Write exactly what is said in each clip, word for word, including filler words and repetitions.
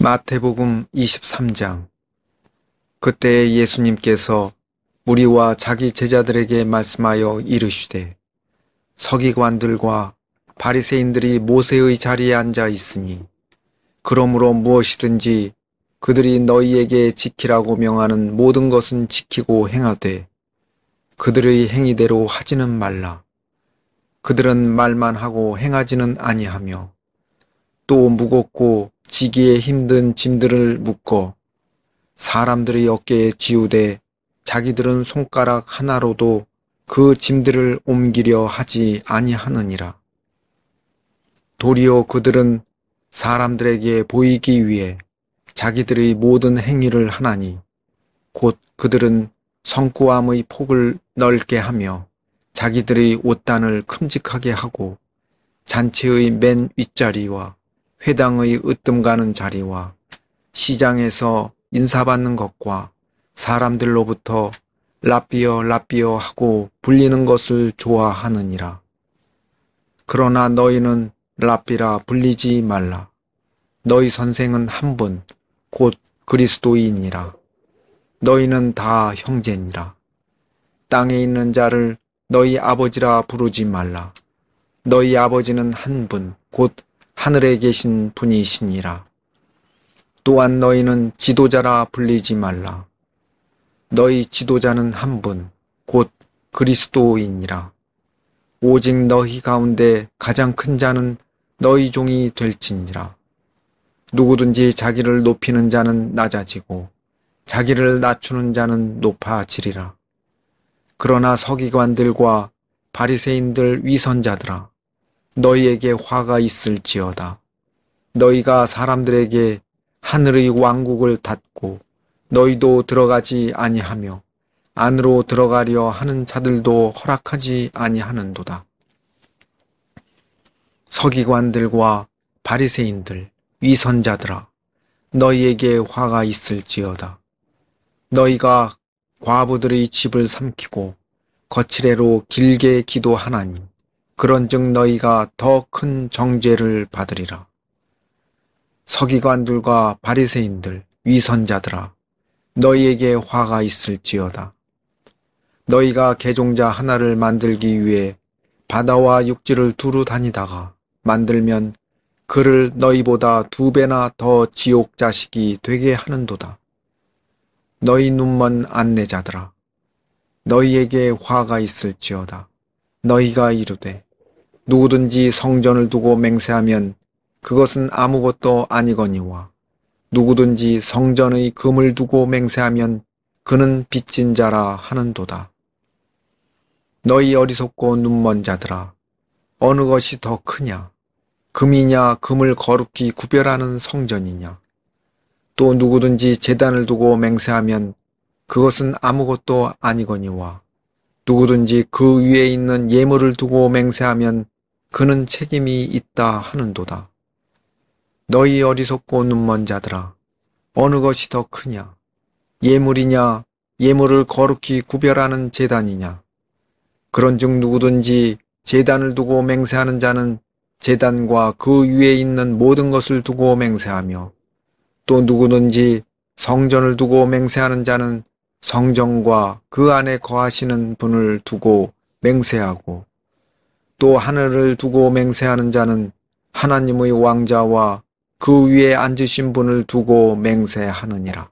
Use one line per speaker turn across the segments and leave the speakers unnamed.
마태복음 이십삼 장. 그때 예수님께서 무리와 자기 제자들에게 말씀하여 이르시되, 서기관들과 바리새인들이 모세의 자리에 앉아 있으니 그러므로 무엇이든지 그들이 너희에게 지키라고 명하는 모든 것은 지키고 행하되 그들의 행위대로 하지는 말라. 그들은 말만 하고 행하지는 아니하며 또 무겁고 지기에 힘든 짐들을 묶어 사람들의 어깨에 지우되 자기들은 손가락 하나로도 그 짐들을 옮기려 하지 아니하느니라. 도리어 그들은 사람들에게 보이기 위해 자기들의 모든 행위를 하나니 곧 그들은 성구함의 폭을 넓게 하며 자기들의 옷단을 큼직하게 하고 잔치의 맨 윗자리와 회당의 으뜸 가는 자리와 시장에서 인사받는 것과 사람들로부터 랍비어 랍비어 하고 불리는 것을 좋아하느니라. 그러나 너희는 랍비라 불리지 말라. 너희 선생은 한 분, 곧 그리스도이니라. 너희는 다 형제니라. 땅에 있는 자를 너희 아버지라 부르지 말라. 너희 아버지는 한 분, 곧 하늘에 계신 분이시니라. 또한 너희는 지도자라 불리지 말라. 너희 지도자는 한 분, 곧 그리스도이니라. 오직 너희 가운데 가장 큰 자는 너희 종이 될지니라. 누구든지 자기를 높이는 자는 낮아지고 자기를 낮추는 자는 높아지리라. 그러나 서기관들과 바리새인들 위선자들아, 너희에게 화가 있을지어다. 너희가 사람들에게 하늘의 왕국을 닫고 너희도 들어가지 아니하며 안으로 들어가려 하는 자들도 허락하지 아니하는도다. 서기관들과 바리새인들 위선자들아, 너희에게 화가 있을지어다. 너희가 과부들의 집을 삼키고 거칠애로 길게 기도하나니 그런즉 너희가 더 큰 정죄를 받으리라. 서기관들과 바리새인들 위선자들아, 너희에게 화가 있을지어다. 너희가 개종자 하나를 만들기 위해 바다와 육지를 두루 다니다가 만들면 그를 너희보다 두 배나 더 지옥 자식이 되게 하는도다. 너희 눈먼 안내자들아, 너희에게 화가 있을지어다. 너희가 이르되 누구든지 성전을 두고 맹세하면 그것은 아무것도 아니거니와 누구든지 성전의 금을 두고 맹세하면 그는 빚진 자라 하는도다. 너희 어리석고 눈먼 자들아, 어느 것이 더 크냐? 금이냐 금을 거룩히 구별하는 성전이냐? 또 누구든지 제단을 두고 맹세하면 그것은 아무것도 아니거니와 누구든지 그 위에 있는 예물을 두고 맹세하면 그는 책임이 있다 하는도다. 너희 어리석고 눈먼 자들아, 어느 것이 더 크냐? 예물이냐 예물을 거룩히 구별하는 제단이냐? 그런즉 누구든지 제단을 두고 맹세하는 자는 제단과 그 위에 있는 모든 것을 두고 맹세하며 또 누구든지 성전을 두고 맹세하는 자는 성전과 그 안에 거하시는 분을 두고 맹세하고 또 하늘을 두고 맹세하는 자는 하나님의 왕자와 그 위에 앉으신 분을 두고 맹세하느니라.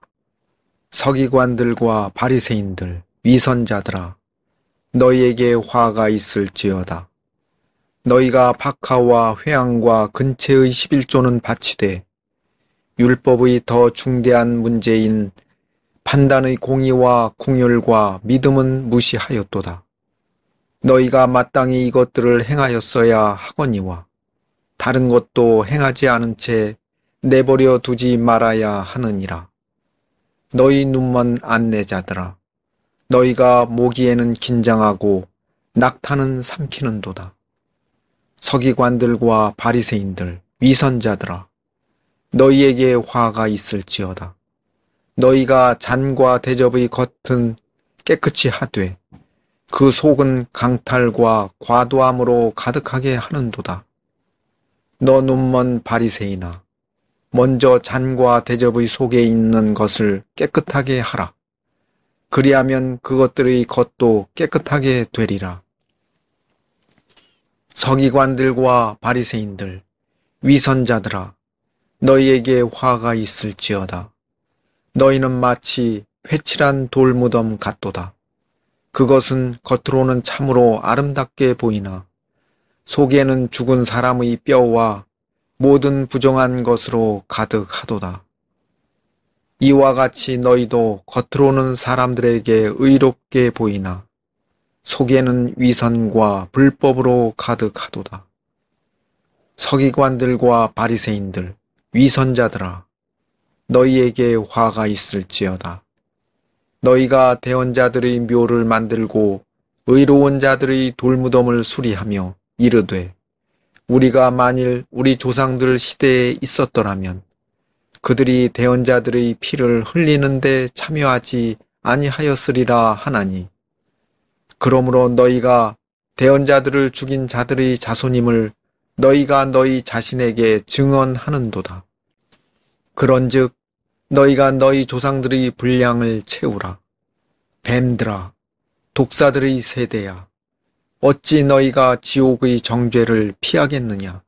서기관들과 바리새인들 위선자들아, 너희에게 화가 있을지어다. 너희가 박하와 회향과 근체의 십일조는 바치되 율법의 더 중대한 문제인 판단의 공의와 궁율과 믿음은 무시하였도다. 너희가 마땅히 이것들을 행하였어야 하거니와 다른 것도 행하지 않은 채 내버려 두지 말아야 하느니라. 너희 눈먼 안내자들아, 너희가 모기에는 긴장하고 낙타는 삼키는도다. 서기관들과 바리새인들 위선자들아, 너희에게 화가 있을지어다. 너희가 잔과 대접의 겉은 깨끗이 하되 그 속은 강탈과 과도함으로 가득하게 하는도다. 너 눈먼 바리새인아, 먼저 잔과 대접의 속에 있는 것을 깨끗하게 하라. 그리하면 그것들의 겉도 깨끗하게 되리라. 서기관들과 바리새인들, 위선자들아, 너희에게 화가 있을지어다. 너희는 마치 회칠한 돌무덤 같도다. 그것은 겉으로는 참으로 아름답게 보이나 속에는 죽은 사람의 뼈와 모든 부정한 것으로 가득하도다. 이와 같이 너희도 겉으로는 사람들에게 의롭게 보이나 속에는 위선과 불법으로 가득하도다. 서기관들과 바리새인들, 위선자들아, 너희에게 화가 있을지어다. 너희가 대언자들의 묘를 만들고 의로운 자들의 돌무덤을 수리하며 이르되 우리가 만일 우리 조상들 시대에 있었더라면 그들이 대언자들의 피를 흘리는 데 참여하지 아니하였으리라 하나니 그러므로 너희가 대언자들을 죽인 자들의 자손임을 너희가 너희 자신에게 증언하는도다. 그런즉 너희가 너희 조상들의 분량을 채우라. 뱀들아, 독사들의 세대야, 어찌 너희가 지옥의 정죄를 피하겠느냐.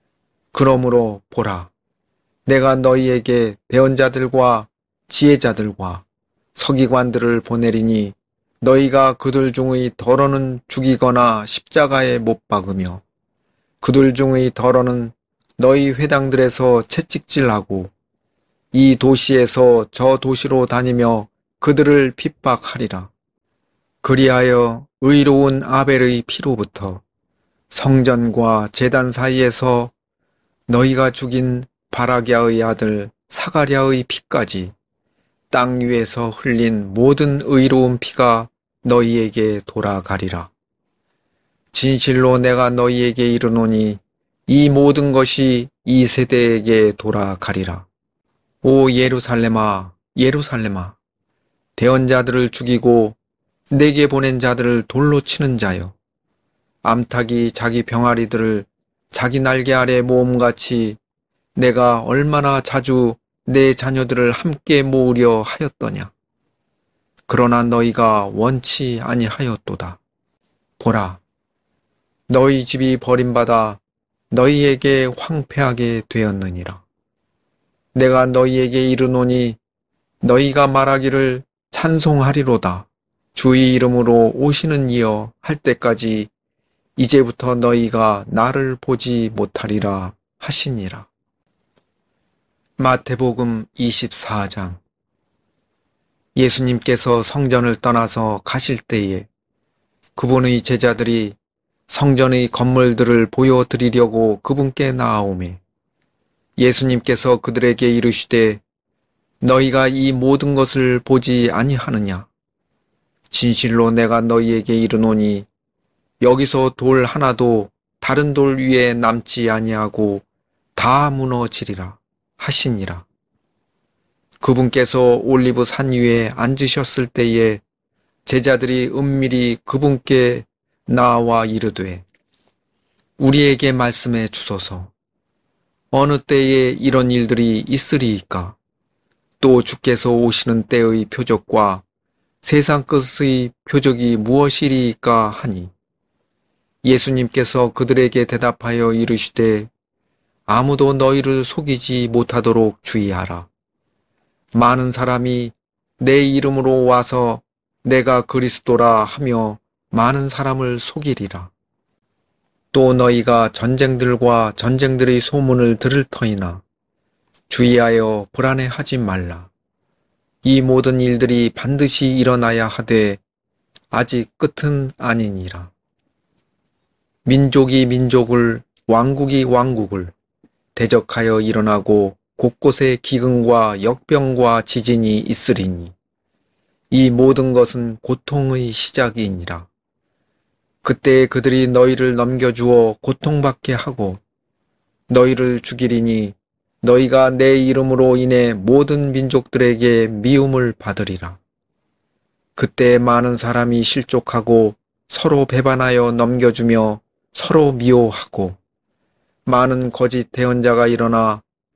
그러므로 보라, 내가 너희에게 대언자들과 지혜자들과 서기관들을 보내리니 너희가 그들 중의 덜어는 죽이거나 십자가에 못 박으며 그들 중의 덜어는 너희 회당들에서 채찍질하고 이 도시에서 저 도시로 다니며 그들을 핍박하리라. 그리하여 의로운 아벨의 피로부터 성전과 제단 사이에서 너희가 죽인 바라기아의 아들 사가랴의 피까지 땅 위에서 흘린 모든 의로운 피가 너희에게 돌아가리라. 진실로 내가 너희에게 이르노니 이 모든 것이 이 세대에게 돌아가리라. 오 예루살렘아, 예루살렘아, 대언자들을 죽이고 내게 보낸 자들을 돌로 치는 자여, 암탉이 자기 병아리들을 자기 날개 아래 모음같이 내가 얼마나 자주 내 자녀들을 함께 모으려 하였더냐. 그러나 너희가 원치 아니하였도다. 보라, 너희 집이 버림받아 너희에게 황폐하게 되었느니라. 내가 너희에게 이르노니 너희가 말하기를 찬송하리로다. 주의 이름으로 오시는 이여 할 때까지 이제부터 너희가 나를 보지 못하리라 하시니라. 마태복음 이십사 장. 예수님께서 성전을 떠나서 가실 때에 그분의 제자들이 성전의 건물들을 보여드리려고 그분께 나아오매 예수님께서 그들에게 이르시되 너희가 이 모든 것을 보지 아니하느냐. 진실로 내가 너희에게 이르노니 여기서 돌 하나도 다른 돌 위에 남지 아니하고 다 무너지리라 하시니라. 그분께서 올리브 산 위에 앉으셨을 때에 제자들이 은밀히 그분께 나와 이르되 우리에게 말씀해 주소서. 어느 때에 이런 일들이 있으리이까? 또 주께서 오시는 때의 표적과 세상 끝의 표적이 무엇이리이까 하니 예수님께서 그들에게 대답하여 이르시되 아무도 너희를 속이지 못하도록 주의하라. 많은 사람이 내 이름으로 와서 내가 그리스도라 하며 많은 사람을 속이리라. 또 너희가 전쟁들과 전쟁들의 소문을 들을 터이나 주의하여 불안해하지 말라. 이 모든 일들이 반드시 일어나야 하되 아직 끝은 아니니라. 민족이 민족을, 왕국이 왕국을 대적하여 일어나고 곳곳에 기근과 역병과 지진이 있으리니 이 모든 것은 고통의 시작이니라. 그때 그들이 너희를 넘겨주어 고통받게 하고 너희를 죽이리니 너희가 내 이름으로 인해 모든 민족들에게 미움을 받으리라. 그때 많은 사람이 실족하고 서로 배반하여 넘겨주며 서로 미워하고 많은 거짓 대언자가 일어나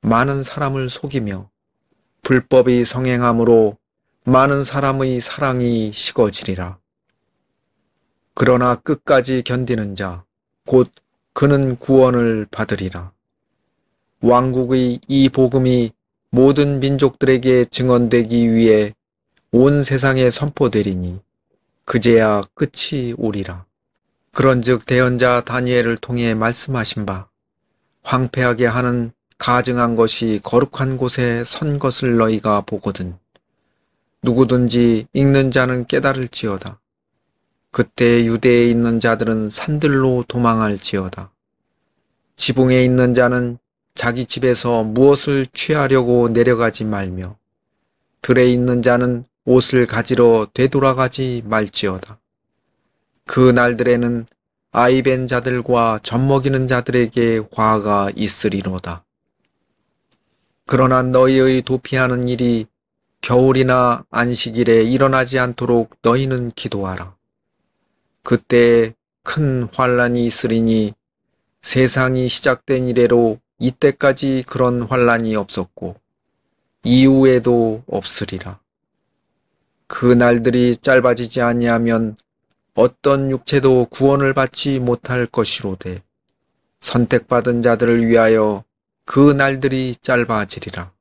많은 사람을 속이며 불법이 성행함으로 많은 사람의 사랑이 식어지리라. 그러나 끝까지 견디는 자, 곧 그는 구원을 받으리라. 왕국의 이 복음이 모든 민족들에게 증언되기 위해 온 세상에 선포되리니 그제야 끝이 오리라. 그런즉 대언자 다니엘을 통해 말씀하신 바 황폐하게 하는 가증한 것이 거룩한 곳에 선 것을 너희가 보거든 누구든지 읽는 자는 깨달을지어다. 그때 유대에 있는 자들은 산들로 도망할지어다. 지붕에 있는 자는 자기 집에서 무엇을 취하려고 내려가지 말며 들에 있는 자는 옷을 가지러 되돌아가지 말지어다. 그 날들에는 아이벤 자들과 젖먹이는 자들에게 화가 있으리로다. 그러나 너희의 도피하는 일이 겨울이나 안식일에 일어나지 않도록 너희는 기도하라. 그때에 큰 환란이 있으리니 세상이 시작된 이래로 이때까지 그런 환란이 없었고 이후에도 없으리라. 그 날들이 짧아지지 아니하면 어떤 육체도 구원을 받지 못할 것이로되 선택받은 자들을 위하여 그 날들이 짧아지리라.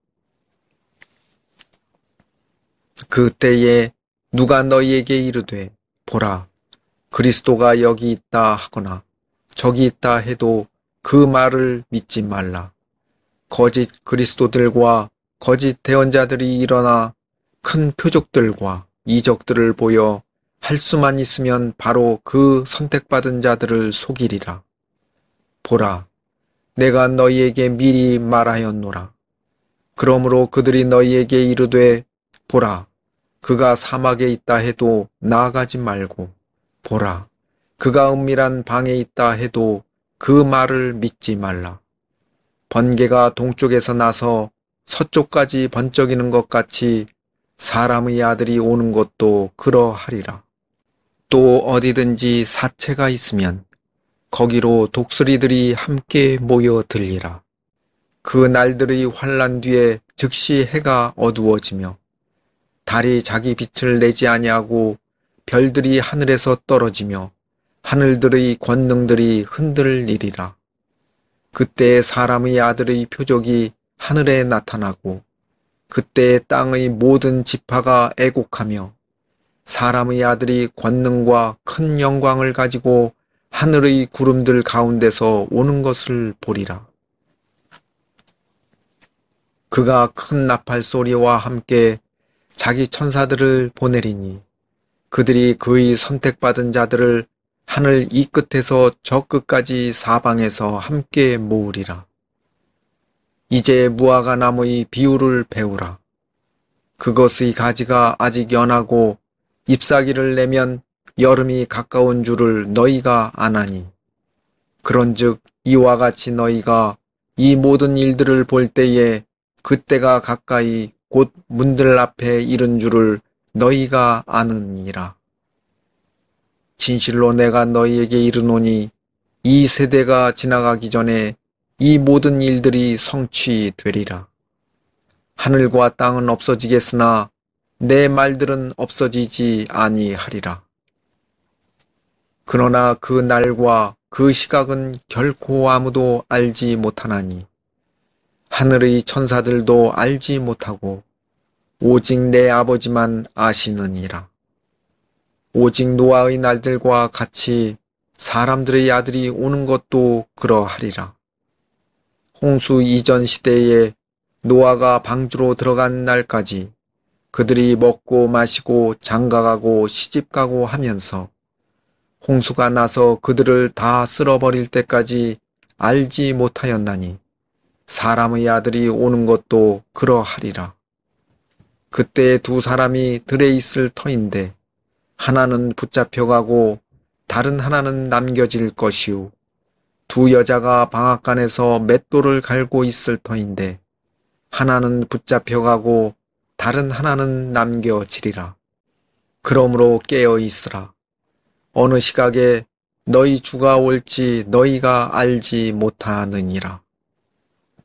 그때에 누가 너희에게 이르되 보라 그리스도가 여기 있다 하거나 저기 있다 해도 그 말을 믿지 말라. 거짓 그리스도들과 거짓 대언자들이 일어나 큰 표적들과 이적들을 보여 할 수만 있으면 바로 그 선택받은 자들을 속이리라. 보라, 내가 너희에게 미리 말하였노라. 그러므로 그들이 너희에게 이르되 보라, 그가 사막에 있다 해도 나아가지 말고 보라, 그가 은밀한 방에 있다 해도 그 말을 믿지 말라. 번개가 동쪽에서 나서 서쪽까지 번쩍이는 것 같이 사람의 아들이 오는 것도 그러하리라. 또 어디든지 사체가 있으면 거기로 독수리들이 함께 모여들리라. 그 날들의 환란 뒤에 즉시 해가 어두워지며 달이 자기 빛을 내지 아니하고 별들이 하늘에서 떨어지며 하늘들의 권능들이 흔들리리라. 그때 사람의 아들의 표적이 하늘에 나타나고 그때 땅의 모든 지파가 애곡하며 사람의 아들이 권능과 큰 영광을 가지고 하늘의 구름들 가운데서 오는 것을 보리라. 그가 큰 나팔 소리와 함께 자기 천사들을 보내리니 그들이 그의 선택받은 자들을 하늘 이 끝에서 저 끝까지 사방에서 함께 모으리라. 이제 무화과 나무의 비유를 배우라. 그것의 가지가 아직 연하고 잎사귀를 내면 여름이 가까운 줄을 너희가 아나니 그런즉 이와 같이 너희가 이 모든 일들을 볼 때에 그때가 가까이 곧 문들 앞에 이른 줄을 너희가 아느니라. 진실로 내가 너희에게 이르노니 이 세대가 지나가기 전에 이 모든 일들이 성취되리라. 하늘과 땅은 없어지겠으나 내 말들은 없어지지 아니하리라. 그러나 그 날과 그 시각은 결코 아무도 알지 못하나니 하늘의 천사들도 알지 못하고 오직 내 아버지만 아시느니라. 오직 노아의 날들과 같이 사람들의 아들이 오는 것도 그러하리라. 홍수 이전 시대에 노아가 방주로 들어간 날까지 그들이 먹고 마시고 장가가고 시집가고 하면서 홍수가 나서 그들을 다 쓸어버릴 때까지 알지 못하였나니 사람의 아들이 오는 것도 그러하리라. 그때 두 사람이 들에 있을 터인데 하나는 붙잡혀가고 다른 하나는 남겨질 것이요 두 여자가 방앗간에서 맷돌을 갈고 있을 터인데 하나는 붙잡혀가고 다른 하나는 남겨지리라. 그러므로 깨어 있으라. 어느 시각에 너희 주가 올지 너희가 알지 못하느니라.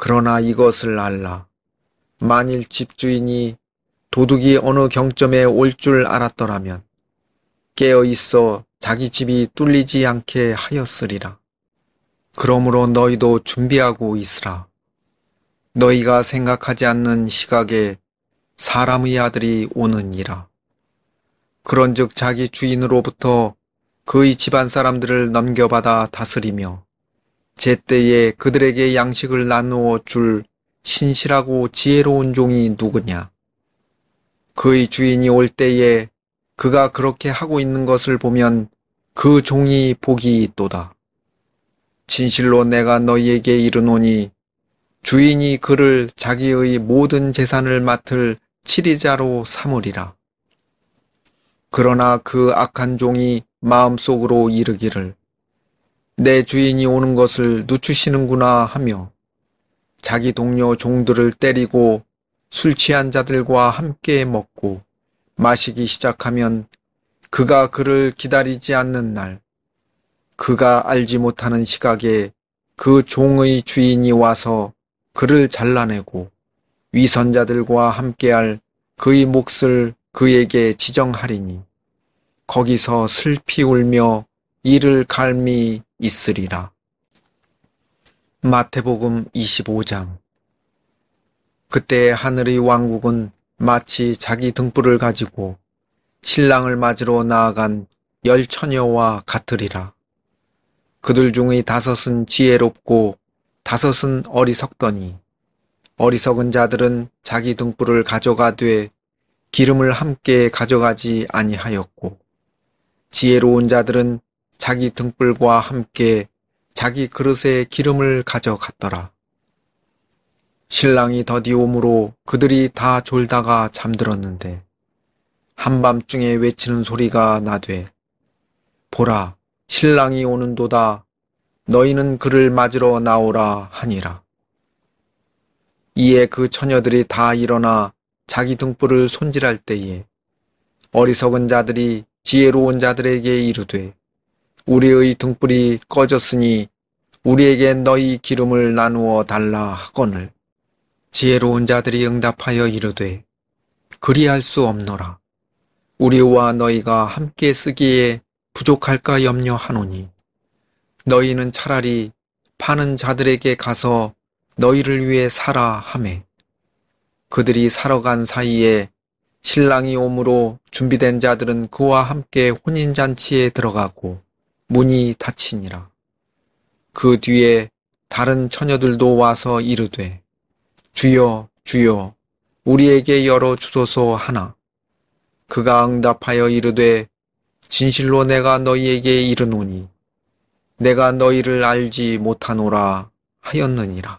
그러나 이것을 알라. 만일 집주인이 도둑이 어느 경점에 올 줄 알았더라면 깨어 있어 자기 집이 뚫리지 않게 하였으리라. 그러므로 너희도 준비하고 있으라. 너희가 생각하지 않는 시각에 사람의 아들이 오느니라. 그런즉 자기 주인으로부터 그의 집안 사람들을 넘겨받아 다스리며 제때에 그들에게 양식을 나누어 줄 신실하고 지혜로운 종이 누구냐? 그의 주인이 올 때에 그가 그렇게 하고 있는 것을 보면 그 종이 복이 있도다. 진실로 내가 너희에게 이르노니 주인이 그를 자기의 모든 재산을 맡을 치리자로 삼으리라. 그러나 그 악한 종이 마음속으로 이르기를 내 주인이 오는 것을 늦추시는구나 하며 자기 동료 종들을 때리고 술 취한 자들과 함께 먹고 마시기 시작하면 그가 그를 기다리지 않는 날 그가 알지 못하는 시각에 그 종의 주인이 와서 그를 잘라내고 위선자들과 함께할 그의 몫을 그에게 지정하리니 거기서 슬피 울며 이를 갈미 있으리라. 마태복음 이십오 장. 그때 하늘의 왕국은 마치 자기 등불을 가지고 신랑을 맞으러 나아간 열 처녀와 같으리라. 그들 중의 다섯은 지혜롭고 다섯은 어리석더니 어리석은 자들은 자기 등불을 가져가되 기름을 함께 가져가지 아니하였고 지혜로운 자들은 자기 등불과 함께 자기 그릇에 기름을 가져갔더라. 신랑이 더디오므로 그들이 다 졸다가 잠들었는데 한밤중에 외치는 소리가 나되 보라 신랑이 오는도다 너희는 그를 맞으러 나오라 하니라. 이에 그 처녀들이 다 일어나 자기 등불을 손질할 때에 어리석은 자들이 지혜로운 자들에게 이르되 우리의 등불이 꺼졌으니 우리에게 너희 기름을 나누어 달라 하거늘 지혜로운 자들이 응답하여 이르되 그리할 수 없노라. 우리와 너희가 함께 쓰기에 부족할까 염려하노니 너희는 차라리 파는 자들에게 가서 너희를 위해 사라 하매 그들이 사러 간 사이에 신랑이 오므로 준비된 자들은 그와 함께 혼인잔치에 들어가고 문이 닫히니라. 그 뒤에 다른 처녀들도 와서 이르되 주여 주여 우리에게 열어 주소서 하나 그가 응답하여 이르되 진실로 내가 너희에게 이르노니 내가 너희를 알지 못하노라 하였느니라.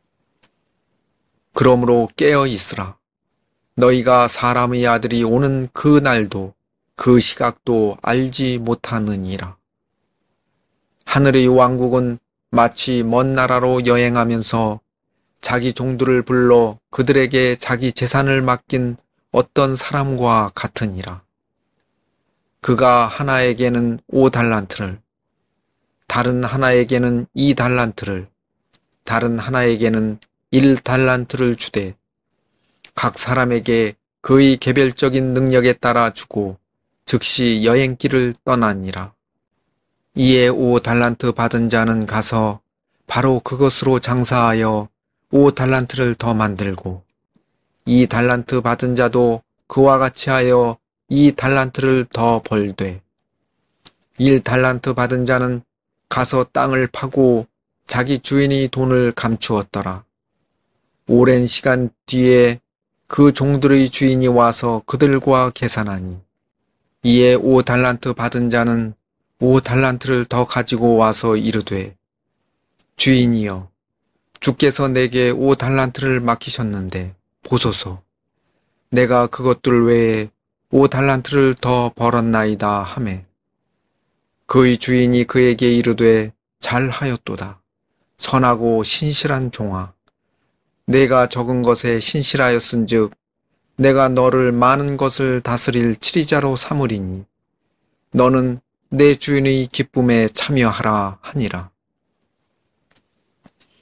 그러므로 깨어 있으라. 너희가 사람의 아들이 오는 그 날도 그 시각도 알지 못하느니라. 하늘의 왕국은 마치 먼 나라로 여행하면서 자기 종들을 불러 그들에게 자기 재산을 맡긴 어떤 사람과 같으니라. 그가 하나에게는 오 달란트를, 다른 하나에게는 이 달란트를, 다른 하나에게는 일 달란트를 주되 각 사람에게 그의 개별적인 능력에 따라 주고 즉시 여행길을 떠나니라. 이에 오 달란트 받은 자는 가서 바로 그것으로 장사하여 오 달란트를 더 만들고 이 달란트 받은 자도 그와 같이 하여 이 달란트를 더 벌되 일 달란트 받은 자는 가서 땅을 파고 자기 주인이 돈을 감추었더라. 오랜 시간 뒤에 그 종들의 주인이 와서 그들과 계산하니 이에 오 달란트 받은 자는 오 달란트를 더 가지고 와서 이르되 주인이여 주께서 내게 오 달란트를 맡기셨는데 보소서 내가 그것들 외에 오 달란트를 더 벌었나이다 하매 그의 주인이 그에게 이르되 잘하였도다. 선하고 신실한 종아 내가 적은 것에 신실하였은즉 내가 너를 많은 것을 다스릴 치리자로 삼으리니 너는 내 주인의 기쁨에 참여하라 하니라.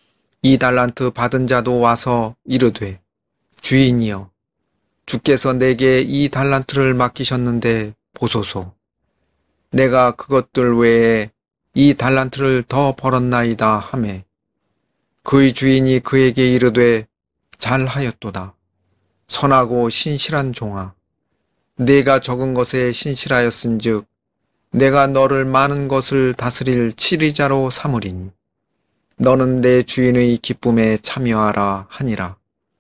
이 달란트 받은 자도 와서 이르되 주인이여 주께서 내게 이 달란트를 맡기셨는데 보소서 내가 그것들 외에 이 달란트를 더 벌었나이다 하매 그의 주인이 그에게 이르되 잘하였도다 선하고 신실한 종아 내가 적은 것에 신실하였은즉 내가 너를 많은 것을 다스릴 치리자로 삼으리니 너는 내 주인의 기쁨에 참여하라 하니라.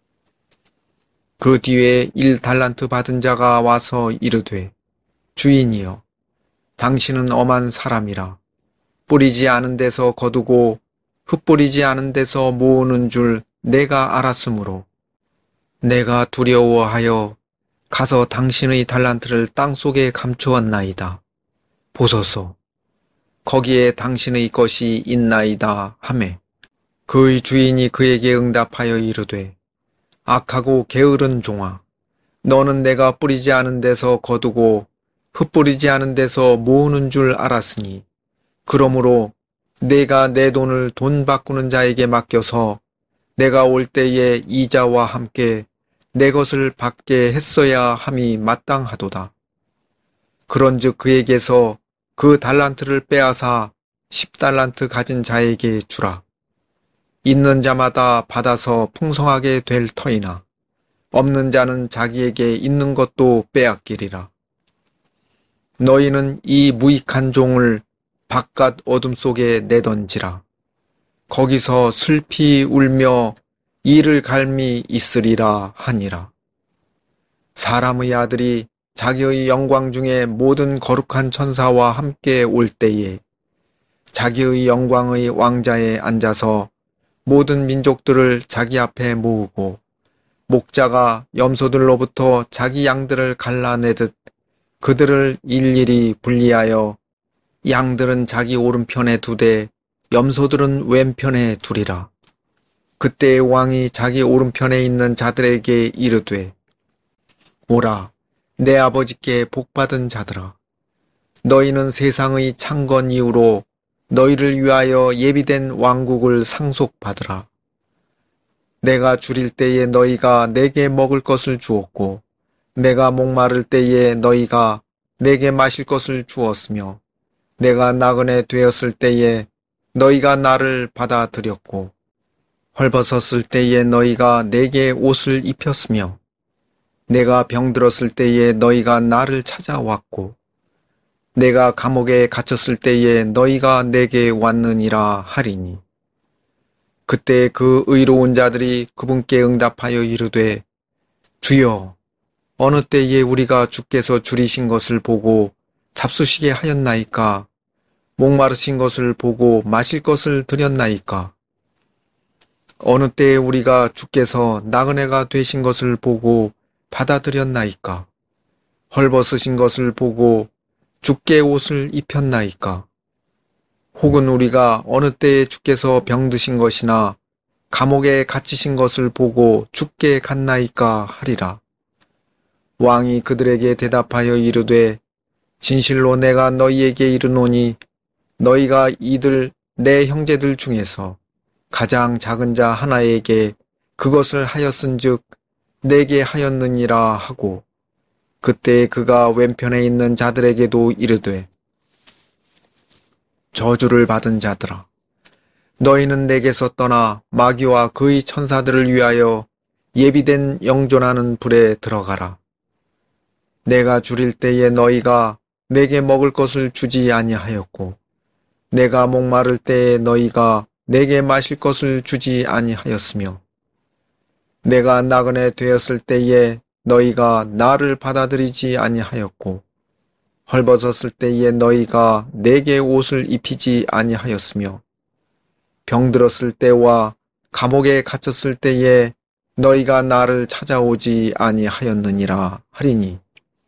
그 뒤에 일 달란트 받은 자가 와서 이르되 주인이여 당신은 엄한 사람이라 뿌리지 않은 데서 거두고 흩뿌리지 않은 데서 모으는 줄 내가 알았으므로 내가 두려워하여 가서 당신의 달란트를 땅속에 감추었나이다. 보소서 거기에 당신의 것이 있나이다 하매 그의 주인이 그에게 응답하여 이르되 악하고 게으른 종아 너는 내가 뿌리지 않은 데서 거두고 흩뿌리지 않은 데서 모으는 줄 알았으니 그러므로 내가 내 돈을 돈 바꾸는 자에게 맡겨서 내가 올 때에 이자와 함께 내 것을 받게 했어야 함이 마땅하도다. 그런즉 그에게서 그 달란트를 빼앗아 십 달란트 가진 자에게 주라. 있는 자마다 받아서 풍성하게 될 터이나 없는 자는 자기에게 있는 것도 빼앗기리라. 너희는 이 무익한 종을 바깥 어둠 속에 내던지라. 거기서 슬피 울며 이를 갈미 있으리라 하니라. 사람의 아들이 자기의 영광 중에 모든 거룩한 천사와 함께 올 때에 자기의 영광의 왕자에 앉아서 모든 민족들을 자기 앞에 모으고 목자가 염소들로부터 자기 양들을 갈라내듯 그들을 일일이 분리하여 양들은 자기 오른편에 두되 염소들은 왼편에 두리라. 그때 왕이 자기 오른편에 있는 자들에게 이르되 오라 내 아버지께 복받은 자들아 너희는 세상의 창건 이후로 너희를 위하여 예비된 왕국을 상속받으라. 내가 줄일 때에 너희가 내게 먹을 것을 주었고 내가 목마를 때에 너희가 내게 마실 것을 주었으며 내가 나그네 되었을 때에 너희가 나를 받아들였고 헐벗었을 때에 너희가 내게 옷을 입혔으며 내가 병들었을 때에 너희가 나를 찾아왔고 내가 감옥에 갇혔을 때에 너희가 내게 왔느니라 하리니 그때 그 의로운 자들이 그분께 응답하여 이르되 주여 어느 때에 우리가 주께서 줄이신 것을 보고 잡수시게 하였나이까 목마르신 것을 보고 마실 것을 드렸나이까 어느 때에 우리가 주께서 나그네가 되신 것을 보고 받아들였나이까 헐벗으신 것을 보고 주께 옷을 입혔나이까 혹은 우리가 어느 때에 주께서 병드신 것이나 감옥에 갇히신 것을 보고 주께 갔나이까 하리라. 왕이 그들에게 대답하여 이르되 진실로 내가 너희에게 이르노니 너희가 이들 내 형제들 중에서 가장 작은 자 하나에게 그것을 하였은즉 내게 하였느니라 하고 그때 그가 왼편에 있는 자들에게도 이르되 저주를 받은 자들아 너희는 내게서 떠나 마귀와 그의 천사들을 위하여 예비된 영존하는 불에 들어가라. 내가 줄일 때에 너희가 내게 먹을 것을 주지 아니하였고 내가 목마를 때에 너희가 내게 마실 것을 주지 아니하였으며 내가 나그네 되었을 때에 너희가 나를 받아들이지 아니하였고 헐벗었을 때에 너희가 내게 옷을 입히지 아니하였으며 병들었을 때와 감옥에 갇혔을 때에 너희가 나를 찾아오지 아니하였느니라 하리니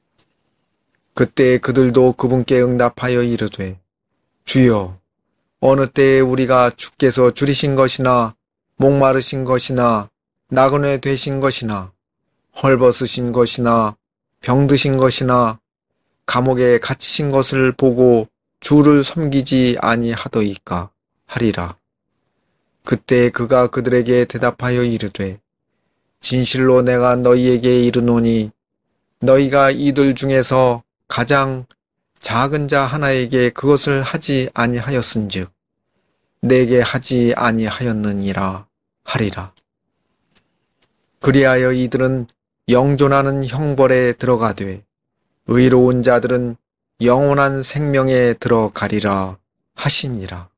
그때 그들도 그분께 응답하여 이르되 주여 어느 때에 우리가 주께서 줄이신 것이나 목마르신 것이나 나그네 되신 것이나 헐벗으신 것이나 병드신 것이나 감옥에 갇히신 것을 보고 주를 섬기지 아니하더이까 하리라. 그때 그가 그들에게 대답하여 이르되 진실로 내가 너희에게 이르노니 너희가 이들 중에서 가장 작은 자 하나에게 그것을 하지 아니하였은즉 내게 하지 아니하였느니라 하리라. 그리하여 이들은 영존하는 형벌에 들어가되 의로운 자들은 영원한 생명에 들어가리라 하시니라.